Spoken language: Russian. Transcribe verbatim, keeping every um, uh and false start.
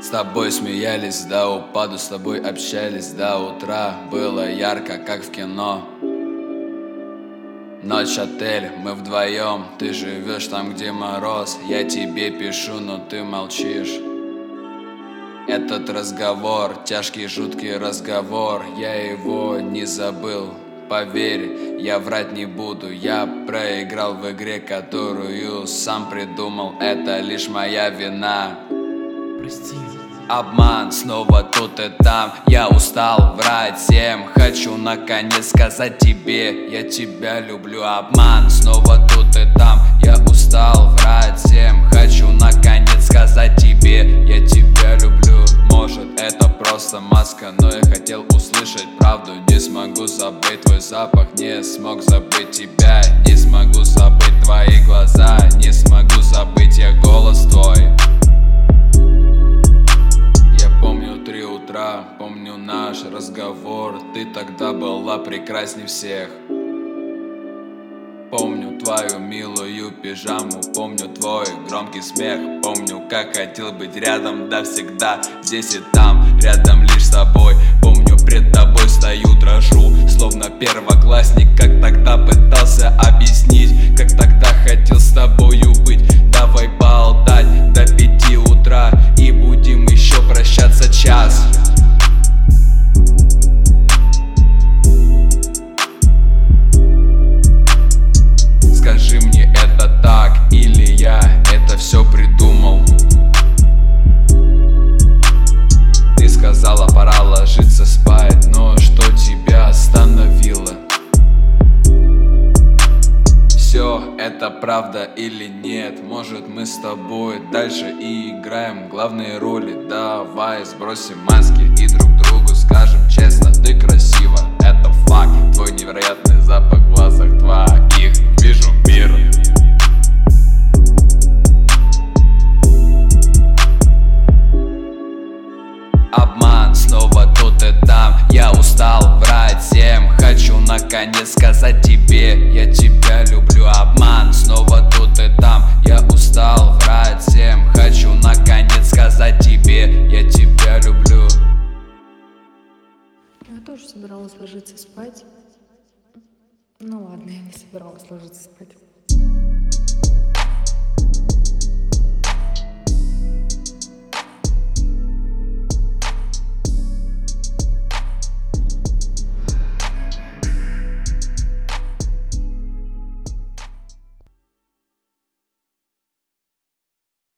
С тобой смеялись до упаду, с тобой общались до утра. Было ярко, как в кино. Ночь, отель, мы вдвоем. Ты живешь там, где мороз. Я тебе пишу, но ты молчишь. Этот разговор, тяжкий, жуткий разговор, я его не забыл. Поверь, я врать не буду. Я проиграл в игре, которую сам придумал. Это лишь моя вина. Прости. Обман, снова тут и там. Я устал врать всем. Хочу наконец сказать тебе: я тебя люблю. Обман, снова тут и там. Я устал врать всем. Хочу наконец сказать тебе: я тебя люблю. Может, это просто маска, но я хотел услышать правду. Не смогу забыть твой запах, не смог забыть тебя. Не смогу забыть твои глаза, не смогу забыть я голос твой. Помню наш разговор, ты тогда была прекрасней всех. Помню твою милую пижаму, помню твой громкий смех. Помню, как хотел быть рядом, да всегда здесь и там, рядом лишь с тобой. Помню, пред тобой стою, дрожу, словно первоклассник. Как тогда пытался объяснить, как тогда хотел с тобою быть. Давай болтать до пяти утра и будем еще прощаться час. Скажи мне, это так или я это все придумал? Ты сказала, пора ложиться спать, но что тебя остановило? Все это правда или нет? Может, мы с тобой дальше и играем главные роли? Давай сбросим маски и друг другу скажем честно: ты красива, это факт. Твой невероятный запах в глазах твоих, вижу мир. Обман, снова тут и там. Я устал врать всем. Хочу наконец сказать тебе: я тебя люблю. Обман, снова тут и там. Я устал врать всем. Хочу наконец сказать тебе: я тебя люблю. Я тоже собиралась ложиться спать. Ну ладно, я не собиралась ложиться спать.